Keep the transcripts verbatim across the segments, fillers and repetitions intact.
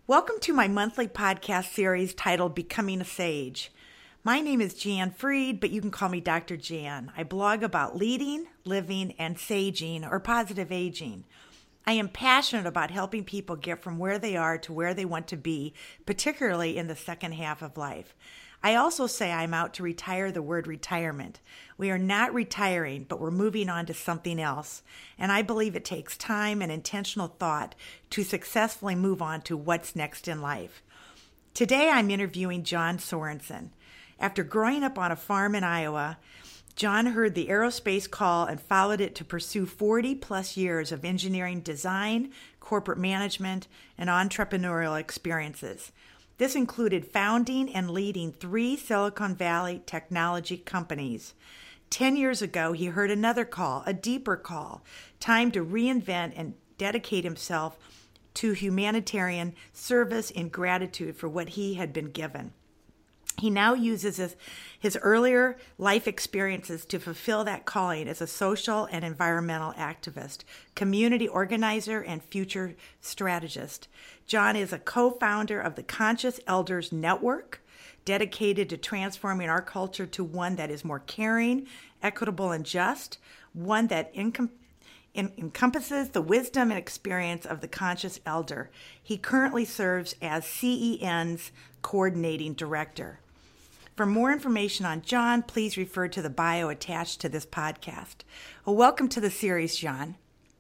Welcome to my monthly podcast series titled Becoming a Sage. My name is Jan Freed, but you can call me Doctor Jan. I blog about leading, living, and saging, or positive aging. I am passionate about helping people get from where they are to where they want to be, particularly in the second half of life. I also say I'm out to retire the word retirement. We are not retiring, but we're moving on to something else. And I believe it takes time and intentional thought to successfully move on to what's next in life. Today I'm interviewing John Sorensen. After growing up on a farm in Iowa, John heard the aerospace call and followed it to pursue forty plus years of engineering design, corporate management, and entrepreneurial experiences. This included founding and leading three Silicon Valley technology companies. Ten years ago, he heard another call, a deeper call, time to reinvent and dedicate himself to humanitarian service in gratitude for what he had been given. He now uses his, his earlier life experiences to fulfill that calling as a social and environmental activist, community organizer, and future strategist. John is a co-founder of the Conscious Elders Network, dedicated to transforming our culture to one that is more caring, equitable, and just, one that encom- en- encompasses the wisdom and experience of the conscious elder. He currently serves as C E N's coordinating director. For more information on John, please refer to the bio attached to this podcast. Well, welcome to the series, John.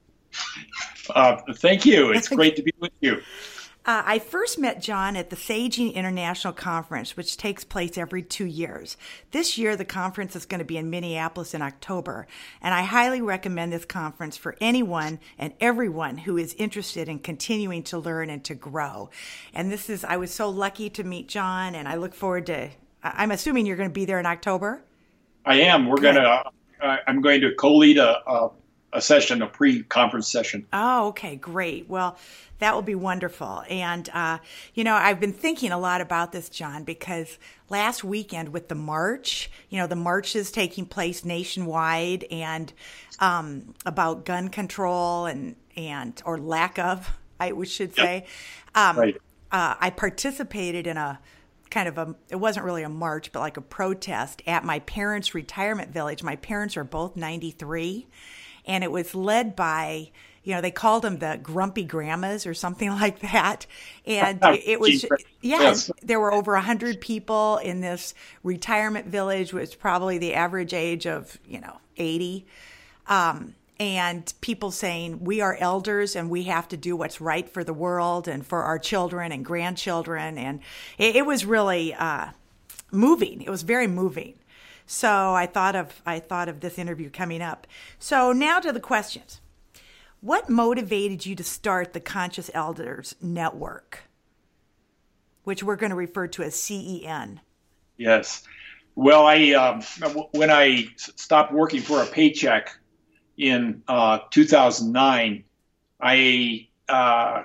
Uh, thank you. It's great to be with you. Uh, I first met John at the Saging International Conference, which takes place every two years. This year, the conference is going to be in Minneapolis in October, and I highly recommend this conference for anyone and everyone who is interested in continuing to learn and to grow. And this is, I was so lucky to meet John, and I look forward to, I'm assuming you're going to be there in October? I am. We're going to, uh, I'm going to co-lead a, a, a session, a pre-conference session. Oh, okay, great. Well, that will be wonderful. And, uh, you know, I've been thinking a lot about this, John, because last weekend with the march, you know, the marches taking place nationwide and um, about gun control and, and or lack of, I should say, yep. um, right. uh, I participated in a kind of a, it wasn't really a march, but like a protest at my parents' retirement village. My parents are both ninety-three, and it was led by, you know, they called them the grumpy grandmas or something like that. And it was, yeah, yes. There were over one hundred people in this retirement village, which was probably the average age of, you know, eighty. Um, and people saying, we are elders and we have to do what's right for the world and for our children and grandchildren. And it, it was really uh, moving. It was very moving. So I thought of I thought of this interview coming up. So now to the questions. What motivated you to start the Conscious Elders Network, which we're going to refer to as C E N? Yes. Well, I um, when I stopped working for a paycheck in uh, two thousand nine, I uh,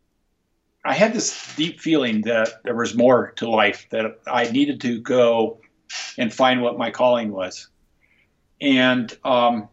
I had this deep feeling that there was more to life, that I needed to go and find what my calling was. And um,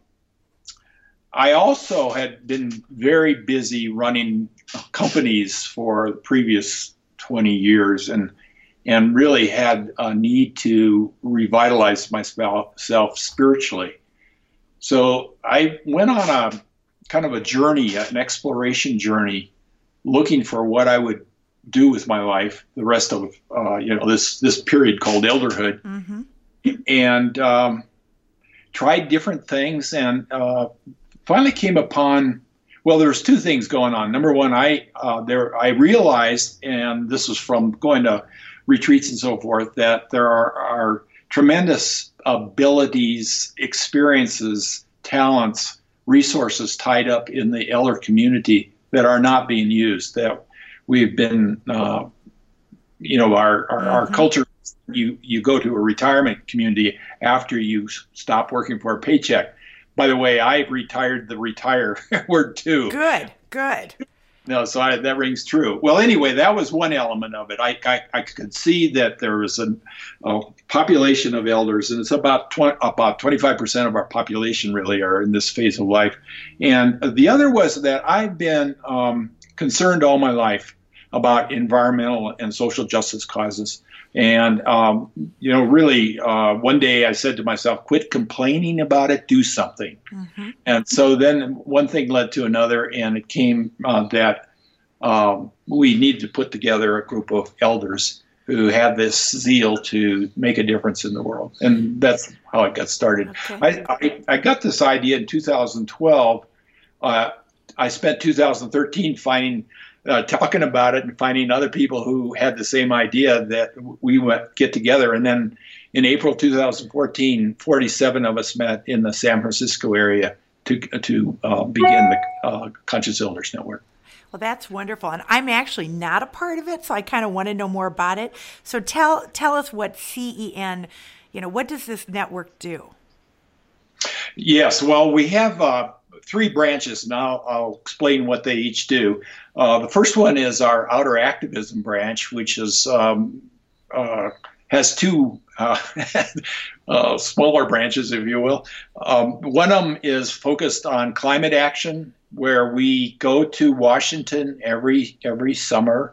I also had been very busy running companies for the previous twenty years and and really had a need to revitalize myself spiritually. So I went on a kind of a journey, an exploration journey, looking for what I would do with my life, the rest of uh, you know this this period called elderhood, mm-hmm. and um, tried different things, and uh, finally came upon. Well, there's two things going on. Number one, I uh, there I realized, and this was from going to retreats and so forth, that there are, are tremendous abilities, experiences, talents, resources tied up in the elder community that are not being used. That we've been, uh, you know, our our, mm-hmm. our culture. You you go to a retirement community after you stop working for a paycheck. By the way, I retired the retire word too. Good, good. No, so I, that rings true. Well, anyway, that was one element of it. I I, I could see that there was a, a population of elders, and it's about twenty, about twenty-five percent of our population really are in this phase of life. And the other was that I've been um, concerned all my life about environmental and social justice causes. And, um, you know, really, uh, one day I said to myself, quit complaining about it, do something. Mm-hmm. And so then one thing led to another, and it came uh, that um, we needed to put together a group of elders who had this zeal to make a difference in the world. And that's how it got started. Okay. I, I, I got this idea in two thousand twelve. Uh, I spent two thousand thirteen finding Uh, talking about it and finding other people who had the same idea that we would get together. And then in April two thousand fourteen, forty-seven of us met in the San Francisco area to to uh, begin the uh, Conscious Elders Network. Well, that's wonderful. And I'm actually not a part of it, so I kind of want to know more about it. So tell tell us what C E N, you know, what does this network do? Yes, well, we have uh, three branches, and I'll, I'll explain what they each do. Uh, the first one is our outer activism branch, which is um, uh, has two uh, uh, smaller branches, if you will. Um, one of them is focused on climate action, where we go to Washington every every summer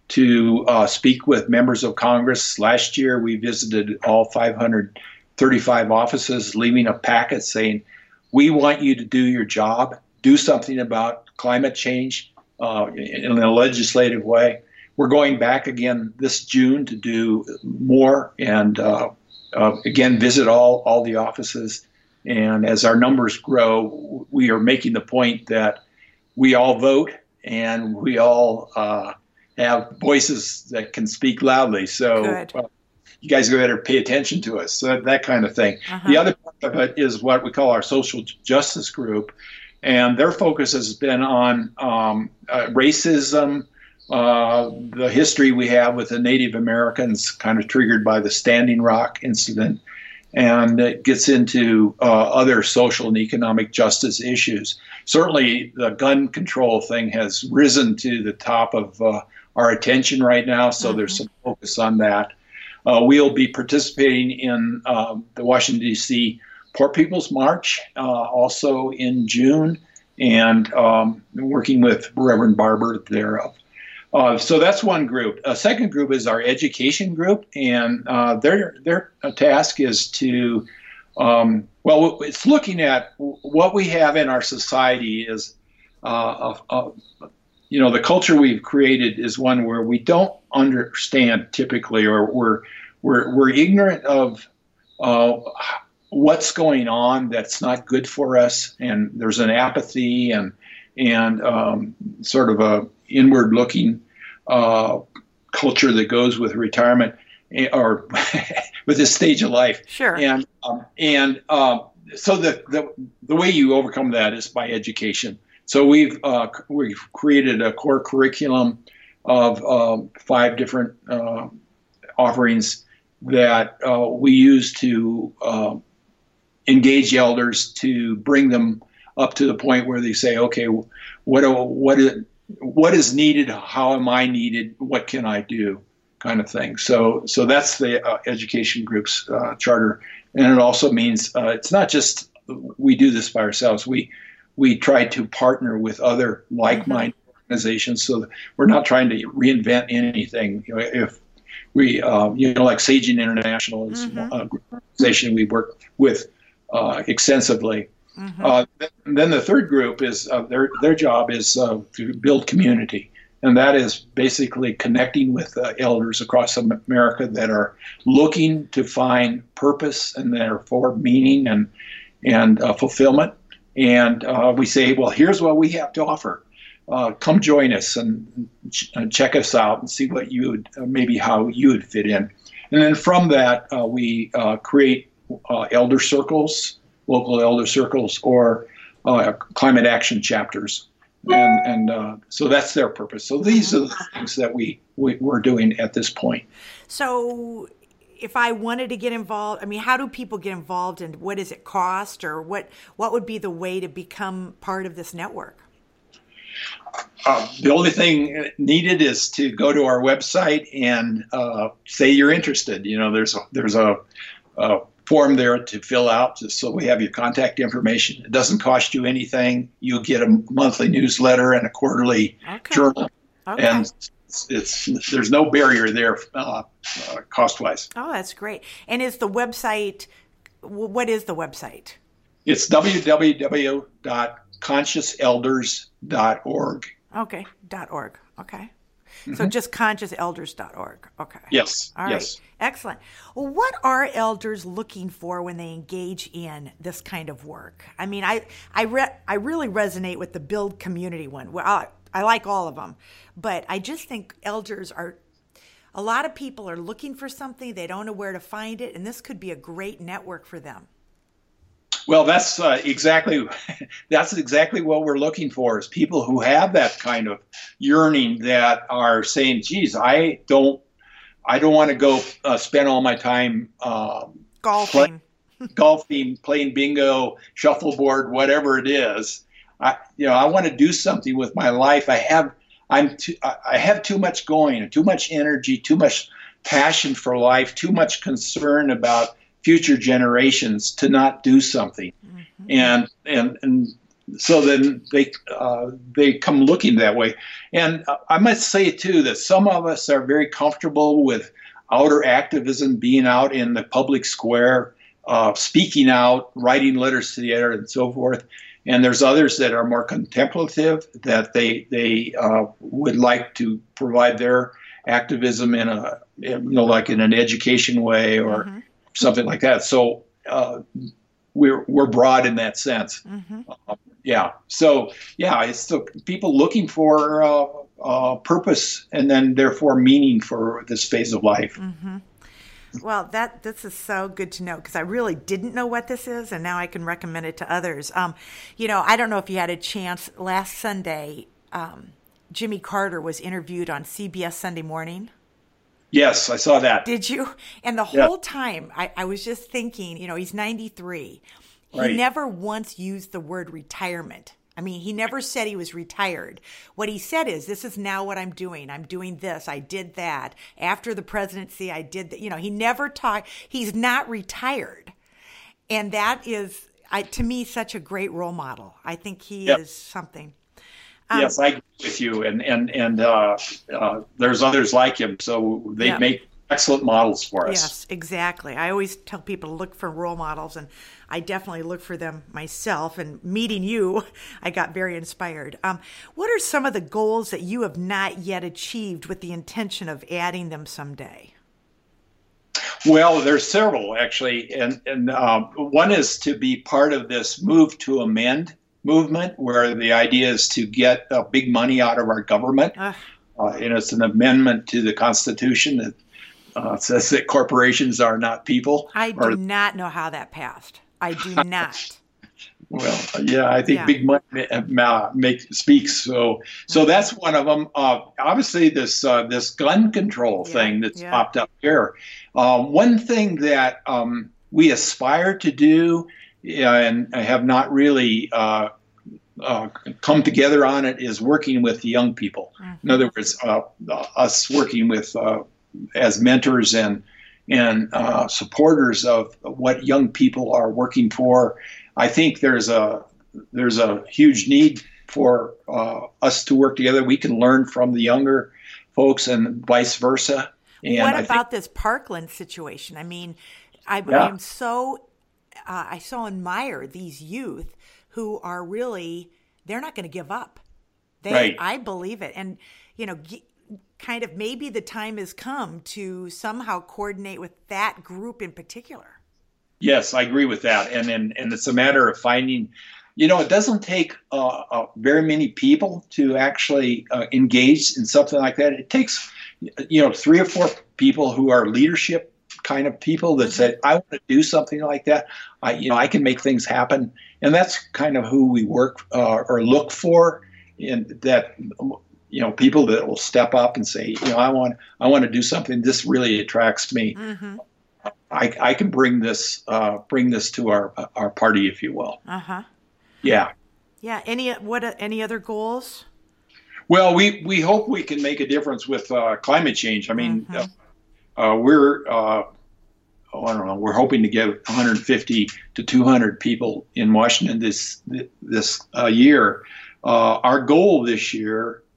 to uh, speak with members of Congress. Last year, we visited all five hundred thirty-five offices, leaving a packet saying, we want you to do your job, do something about climate change uh, in a legislative way. We're going back again this June to do more and, uh, uh, again, visit all, all the offices. And as our numbers grow, we are making the point that we all vote and we all uh, have voices that can speak loudly. So uh, you guys better pay attention to us, so that, that kind of thing. Uh-huh. The other part of it is what we call our social justice group, and their focus has been on um, uh, racism, uh, the history we have with the Native Americans, kind of triggered by the Standing Rock incident, and it gets into uh, other social and economic justice issues. Certainly, the gun control thing has risen to the top of uh, our attention right now, so mm-hmm. there's some focus on that. Uh, we'll be participating in uh, the Washington, D C Poor People's March uh, also in June, and um, working with Reverend Barber thereof. Uh, so that's one group. A second group is our education group, and uh, their their task is to, um, well, it's looking at what we have in our society is, uh, a, a, you know, the culture we've created is one where we don't understand typically, or we're we're we're ignorant of uh, what's going on that's not good for us, and there's an apathy and and um, sort of a inward-looking uh, culture that goes with retirement or with this stage of life. Sure. And um, and um, so the, the the way you overcome that is by education. So we've uh, we've created a core curriculum of um, five different uh, offerings that uh, we use to uh, engage elders, to bring them up to the point where they say, okay, what do, what is, what is needed? How am I needed? What can I do? Kind of thing. So so that's the uh, education group's uh, charter, and it also means uh, it's not just we do this by ourselves. We we try to partner with other like-minded organizations, so that we're not trying to reinvent anything. You know, if we, uh, you know, like Saging International is mm-hmm. an organization we work with uh, extensively. Mm-hmm. Uh, then the third group is uh, their their job is uh, to build community, and that is basically connecting with uh, elders across America that are looking to find purpose and therefore meaning and and uh, fulfillment. And uh, we say, well, here's what we have to offer. Uh, come join us and ch- check us out and see what you would, uh, maybe how you would fit in. And then from that, uh, we uh, create uh, elder circles, local elder circles, or uh, climate action chapters. And, and uh, so that's their purpose. So these are the things that we, we, we're doing at this point. So if I wanted to get involved, I mean, how do people get involved, and what does it cost, or what, what would be the way to become part of this network? Uh, the only thing needed is to go to our website and uh, say you're interested. You know, there's a, there's a, a form there to fill out, just so we have your contact information. It doesn't cost you anything. You get a monthly newsletter and a quarterly okay. journal. Okay. And it's, it's there's no barrier there uh, uh, cost wise. Oh, that's great. And is the website? What is the website? It's w w w dot conscious elders dot org. Okay, dot .org. Okay. Mm-hmm. So just conscious elders dot org. Okay. Yes. All right. Yes. Excellent. Well, what are elders looking for when they engage in this kind of work? I mean, I I re- I really resonate with the build community one. Well, I, I like all of them, but I just think elders are. A lot of people are looking for something, they don't know where to find it, and this could be a great network for them. Well, that's uh, exactly that's exactly what we're looking for, is people who have that kind of yearning, that are saying, "Geez, I don't, I don't want to go uh, spend all my time uh, golfing, play, golfing, playing bingo, shuffleboard, whatever it is. I, you know, I want to do something with my life. I have, I'm, too, I have too much going, too much energy, too much passion for life, too much concern about future generations to not do something." Mm-hmm. And and and so then they uh, they come looking that way. And uh, I must say too that some of us are very comfortable with outer activism, being out in the public square, uh, speaking out, writing letters to the editor, and so forth. And there's others that are more contemplative, that they they uh, would like to provide their activism in a, you know, like in an education way or mm-hmm. something like that. So uh, we're we're broad in that sense. Mm-hmm. Uh, yeah. So yeah, it's still people looking for uh, uh, purpose and then therefore meaning for this phase of life. Mm-hmm. Well, that this is so good to know, because I really didn't know what this is, and now I can recommend it to others. Um, you know, I don't know if you had a chance last Sunday. Um, Jimmy Carter was interviewed on C B S Sunday Morning. Yes, I saw that. Did you? And the whole yeah. time, I, I was just thinking, you know, he's ninety-three. He right. never once used the word retirement. I mean, he never said he was retired. What he said is, this is now what I'm doing. I'm doing this. I did that. After the presidency, I did that. You know, he never talked. He's not retired. And that is, I, to me, such a great role model. I think he yep. is something. Um, yes, I agree with you. And, and, and uh, uh, there's others like him. So they yep. make excellent models for us. Yes, exactly. I always tell people to look for role models, and I definitely look for them myself. And meeting you, I got very inspired. Um, what are some of the goals that you have not yet achieved with the intention of adding them someday? Well, there's several, actually. And, and um, one is to be part of this Move to Amend movement, where the idea is to get uh, big money out of our government. Uh, uh, and it's an amendment to the Constitution that Uh, says that corporations are not people. I do or, not know how that passed. I do not. Well, yeah, I think yeah. big money uh, make speaks. So, so mm-hmm. that's one of them. Uh, obviously, this uh, this gun control yeah. thing that's yeah. popped up here. Uh, one thing that um, we aspire to do and have not really uh, uh, come together on it is working with the young people. Mm-hmm. In other words, uh, us working with uh, as mentors and and uh, supporters of what young people are working for. I think there's a there's a huge need for uh, us to work together. We can learn from the younger folks and vice versa. And what I about think, this Parkland situation? I mean, I yeah. am so uh, I so admire these youth who are really, they're not going to give up. They, right. I believe it, and you know. G- kind of maybe the time has come to somehow coordinate with that group in particular. Yes, I agree with that. And and, and it's a matter of finding, you know, it doesn't take uh, uh, very many people to actually uh, engage in something like that. It takes, you know, three or four people who are leadership kind of people that mm-hmm. say, I want to do something like that. I, you know, I can make things happen. And that's kind of who we work uh, or look for, in that, you know, people that will step up and say, you know, I want, I want to do something. This really attracts me. Mm-hmm. I, I can bring this, uh, bring this to our, our party, if you will. Uh huh. Yeah. Yeah. Any, what, any other goals? Well, we, we hope we can make a difference with uh, climate change. I mean, mm-hmm. uh, uh, we're, uh, oh, I don't know, we're hoping to get one hundred fifty to two hundred people in Washington this, this uh, year. Uh, our goal this year,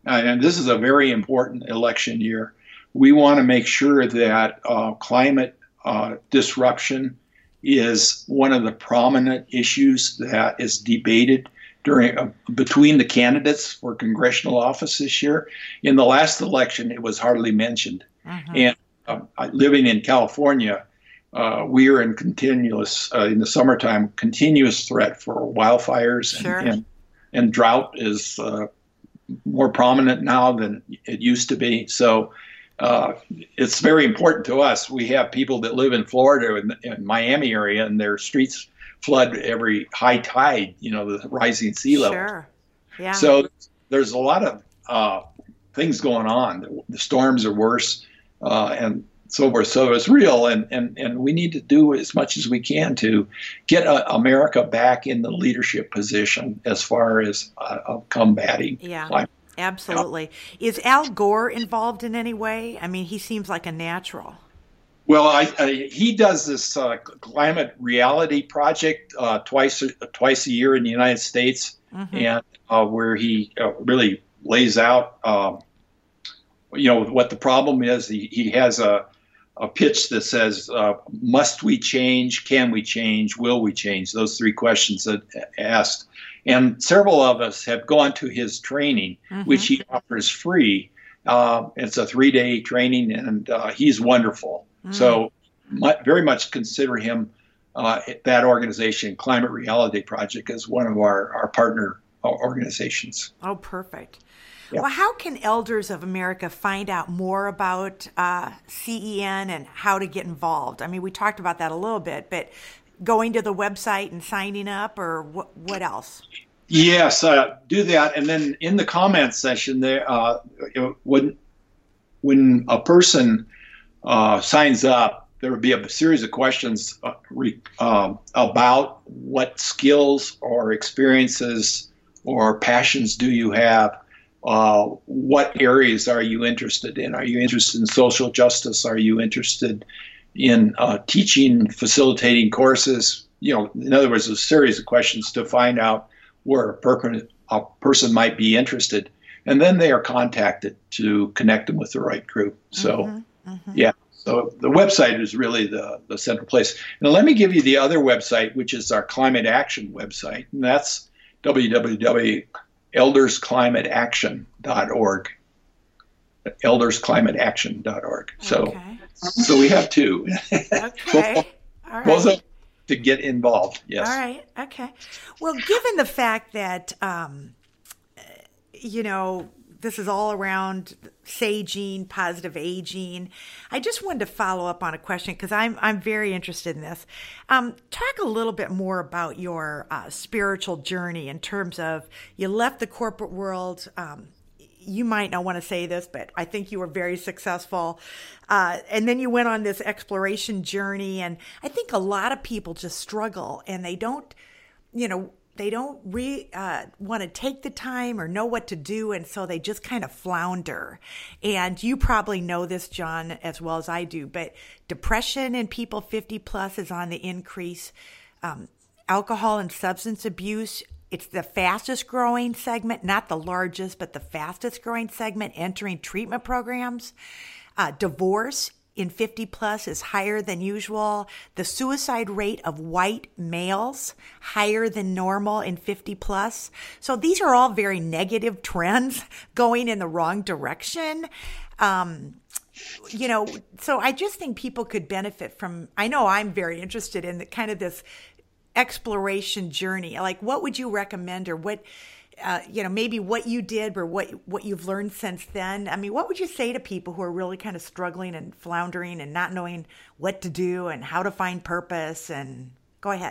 uh, and this is a very important election year. We want to make sure that uh, climate uh, disruption is one of the prominent issues that is debated during uh, between the candidates for congressional office this year. In the last election, it was hardly mentioned. Mm-hmm. And uh, living in California, uh, we are in continuous, uh, in the summertime, continuous threat for wildfires. Sure. and, and, and drought is uh, more prominent now than it used to be. So uh, it's very important to us. We have people that live in Florida and, and Miami area, and their streets flood every high tide, you know, the rising sea level. Sure. Yeah. So there's a lot of uh, things going on. The, the storms are worse uh, and so forth. So it's real, and, and, and we need to do as much as we can to get uh, America back in the leadership position as far as uh, combating yeah. climate. Absolutely. Is Al Gore involved in any way? I mean, he seems like a natural. Well, I, I, he does this uh, climate reality project uh, twice twice a year in the United States, mm-hmm. and uh, where he uh, really lays out, um, you know, what the problem is. He, he has a, a pitch that says, uh, "Must we change? Can we change? Will we change?" Those three questions that asked, and several of us have gone to his training, mm-hmm. which he offers free. Uh, it's a three-day training, and uh, he's wonderful. So very much consider him, uh, that organization, Climate Reality Project, as one of our, our partner organizations. Oh, perfect. Yeah. Well, how can Elders of America find out more about uh, C E N and how to get involved? I mean, we talked about that a little bit, but going to the website and signing up, or what, what else? Yes, uh, do that. And then in the comments section there, uh, when, when a person Uh, signs up, there would be a series of questions uh, re, um, about what skills or experiences or passions do you have? Uh, what areas are you interested in? Are you interested in social justice? Are you interested in uh, teaching, facilitating courses? You know, in other words, a series of questions to find out where a, per- a person might be interested. And then they are contacted to connect them with the right group. So. Mm-hmm. Mm-hmm. Yeah, so the website is really the, the central place. Now, let me give you the other website, which is our climate action website, and that's w w w dot elders climate action dot org. elders climate action dot org. So, okay. so we have two. Okay. both, All right. both to get involved. Yes. All right. Okay. Well, given the fact that, um, you know, this is all around saging, positive aging, I just wanted to follow up on a question because I'm I'm very interested in this. Um, talk a little bit more about your uh, spiritual journey in terms of you left the corporate world. Um, you might not want to say this, but I think you were very successful. Uh, and then you went on this exploration journey. And I think a lot of people just struggle and they don't, you know, they don't re, uh, want to take the time or know what to do, and so they just kind of flounder. And you probably know this, John, as well as I do, but depression in people fifty plus is on the increase. Um, alcohol and substance abuse, it's the fastest growing segment, not the largest, but the fastest growing segment entering treatment programs. Uh, divorce in fifty plus is higher than usual. The suicide rate of white males, higher than normal in fifty plus. So these are all very negative trends going in the wrong direction. Um, you know, so I just think people could benefit from, I know I'm very interested in the kind of this exploration journey. Like, what would you recommend, or what, Uh, you know, maybe what you did or what what you've learned since then? I mean, what would you say to people who are really kind of struggling and floundering and not knowing what to do and how to find purpose? And go ahead.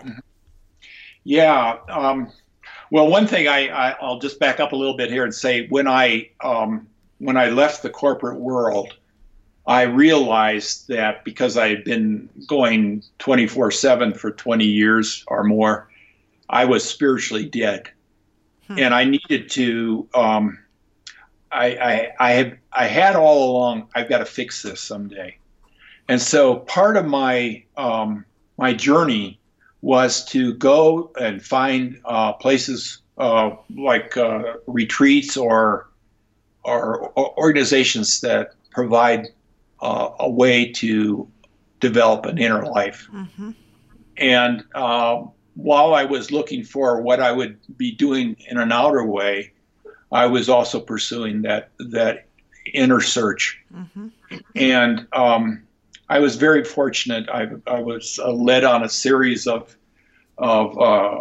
Yeah. Um, well, one thing I, I I'll just back up a little bit here and say when I um, when I left the corporate world, I realized that because I had been going twenty-four seven for twenty years or more, I was spiritually dead. Hmm. And I needed to, um, I, I, I had, I had all along, I've got to fix this someday. And so part of my, um, my journey was to go and find uh, places uh, like uh, retreats or, are organizations that provide uh, a way to develop an inner life. Mm-hmm. And uh, while I was looking for what I would be doing in an outer way, I was also pursuing that that inner search. Mm-hmm. And um, I was very fortunate. I, I was uh, led on a series of of uh,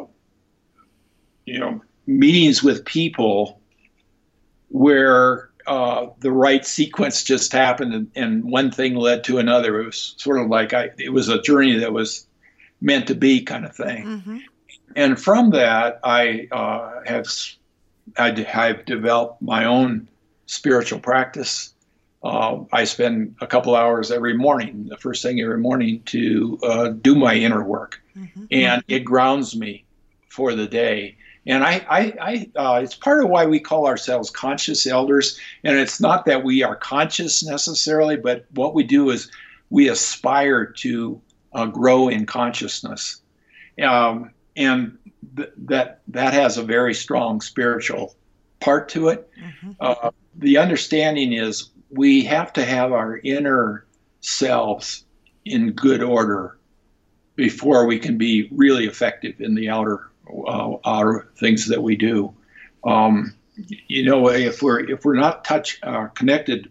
you know meetings with people where uh, the right sequence just happened, and, and one thing led to another. It was sort of like I, it was a journey that was meant to be, kind of thing. Mm-hmm. And from that, I uh, have I, I've developed my own spiritual practice. Uh, I spend a couple hours every morning, the first thing every morning, to uh, do my inner work, mm-hmm. and it grounds me for the day. And I, I, I uh, it's part of why we call ourselves conscious elders. And it's not that we are conscious necessarily, but what we do is we aspire to uh, grow in consciousness, um, and th- that that has a very strong spiritual part to it. Mm-hmm. Uh, the understanding is we have to have our inner selves in good order before we can be really effective in the outer uh, outer things that we do. Um, you know, if we're if we're not touch uh, connected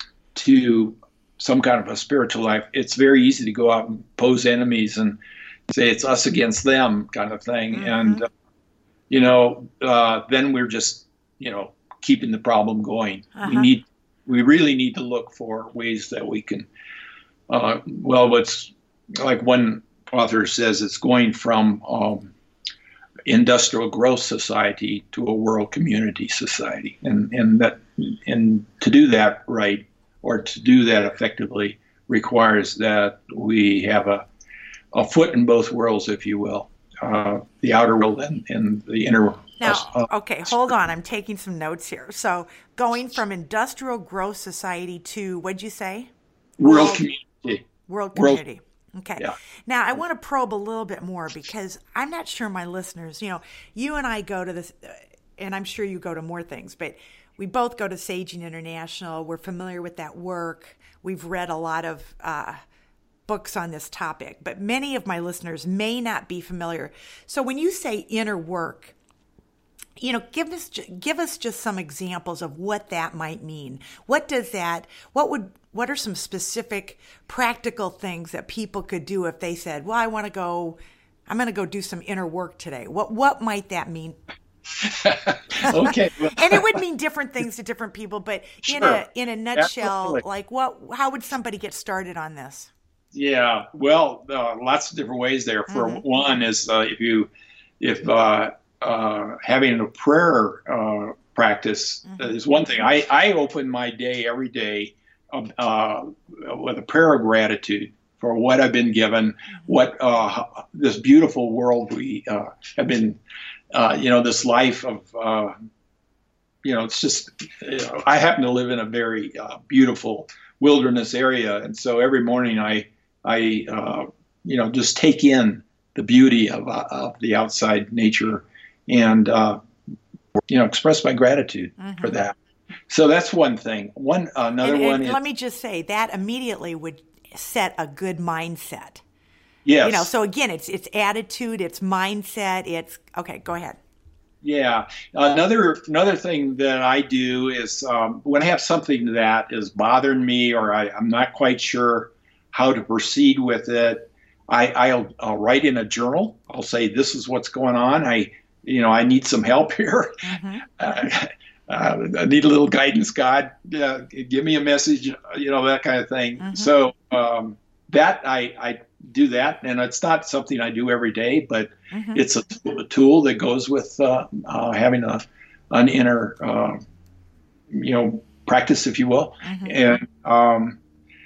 to some kind of a spiritual life, it's very easy to go out and pose enemies and say it's us against them, kind of thing. Mm-hmm. And uh, you know, uh, then we're just you know keeping the problem going. Uh-huh. We need we really need to look for ways that we can. Uh, well, what's like one author says, it's going from um, industrial growth society to a world community society, and and that and to do that right, or to do that effectively, requires that we have a a foot in both worlds, if you will, uh, the outer world and, and the inner world. Now, okay, hold on. I'm taking some notes here. So, going from industrial growth society to what'd you say? World, world community. World community. World. Okay. Yeah. Now, I want to probe a little bit more because I'm not sure my listeners, you know, you and I go to this, uh, and I'm sure you go to more things, but we both go to Saging International. We're familiar with that work. We've read a lot of uh, books on this topic, but many of my listeners may not be familiar. So when you say inner work, you know, give us give us just some examples of what that might mean. What does that? What would? What are some specific practical things that people could do if they said, "Well, I want to go. I'm going to go do some inner work today." What What might that mean? Okay, and it would mean different things to different people, but in sure. a in a nutshell, Absolutely. like what? How would somebody get started on this? Yeah, well, uh, lots of different ways there. For mm-hmm. one is uh, if you if uh, uh, having a prayer uh, practice mm-hmm. is one thing. I, I open my day every day uh, with a prayer of gratitude for what I've been given, mm-hmm. what uh, this beautiful world we uh, have been, uh, you know, this life of, uh, you know, it's just, you know, I happen to live in a very uh, beautiful wilderness area. And so every morning I, I uh, you know, just take in the beauty of, uh, of the outside nature and, uh, you know, express my gratitude mm-hmm. for that. So that's one thing. One another and, one and is, let me just say that immediately would set a good mindset. Yes. You know, so again, it's it's attitude, it's mindset, it's okay, go ahead. Yeah. Another another thing that I do is um, when I have something that is bothering me or I, I'm not quite sure how to proceed with it, I, I'll, I'll write in a journal. I'll say, this is what's going on. I, you know, I need some help here. Mm-hmm. Uh, uh, I need a little guidance, God. Uh, give me a message, you know, that kind of thing. Mm-hmm. So um, that I, I do that, and it's not something I do every day, but mm-hmm. it's a, a tool that goes with uh, uh, having a an inner, uh, you know, practice, if you will. Mm-hmm. And um,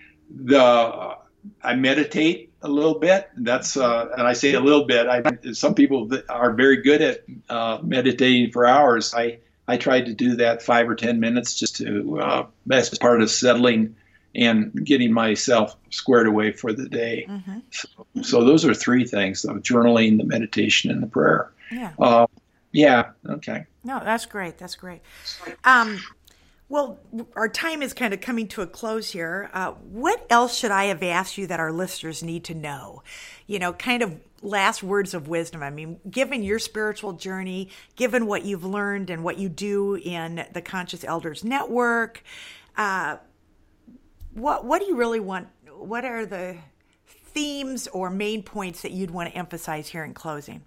the I meditate a little bit. That's uh, and I say a little bit. I some people that are very good at uh, meditating for hours. I I tried to do that five or ten minutes just to uh, as part of settling and getting myself squared away for the day. Mm-hmm. So, so those are three things: the journaling, the meditation, and the prayer. Yeah. Uh, yeah. Okay. No, that's great. That's great. Um, Well, our time is kind of coming to a close here. Uh, what else should I have asked you that our listeners need to know? You know, kind of last words of wisdom. I mean, given your spiritual journey, given what you've learned and what you do in the Conscious Elders Network, uh, what what do you really want? What are the themes or main points that you'd want to emphasize here in closing?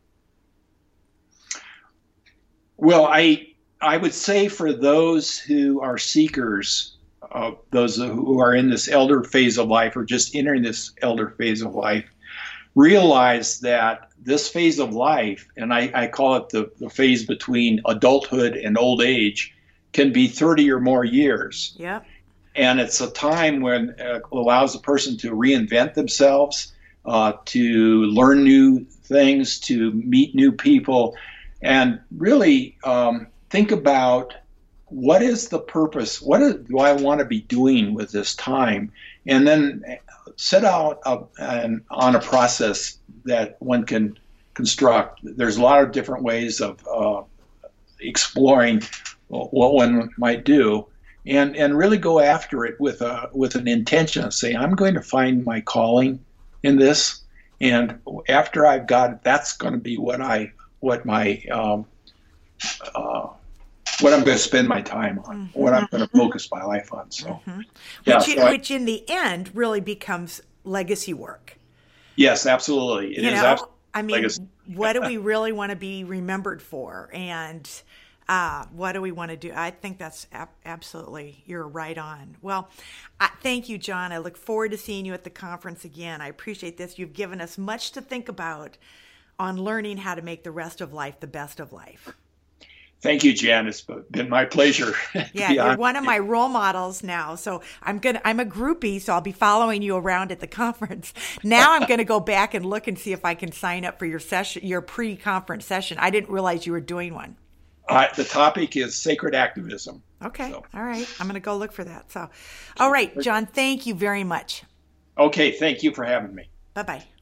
Well, I I would say for those who are seekers, uh, those who are in this elder phase of life or just entering this elder phase of life, realize that this phase of life, and I, I call it the, the phase between adulthood and old age, can be thirty or more years. Yeah. And it's a time when it allows a person to reinvent themselves, uh, to learn new things, to meet new people, and really um, think about what is the purpose, what is, do I want to be doing with this time, and then set out a, an, on a process that one can construct. There's a lot of different ways of uh, exploring what one might do, and and really go after it with a with an intention of saying, I'm going to find my calling in this, and after I've got it, that's going to be what I what my um, uh, what I'm going to spend my time on, mm-hmm. what I'm going to focus my life on. So, mm-hmm. yeah, which, so I, which in the end really becomes legacy work. Yes, absolutely. It you is know, absolutely I mean, legacy. What do we really want to be remembered for? And uh, what do we want to do? I think that's ab- absolutely, you're right on. Well, I, thank you, John. I look forward to seeing you at the conference again. I appreciate this. You've given us much to think about on learning how to make the rest of life the best of life. Thank you, Jan. It's been my pleasure. Yeah, you're one of my role models now. So I'm gonna I'm a groupie, so I'll be following you around at the conference. Now I'm gonna go back and look and see if I can sign up for your session, your pre-conference session. I didn't realize you were doing one. Uh, the topic is sacred activism. Okay. So. All right. I'm gonna go look for that. So, all right, John. Thank you very much. Okay. Thank you for having me. Bye bye.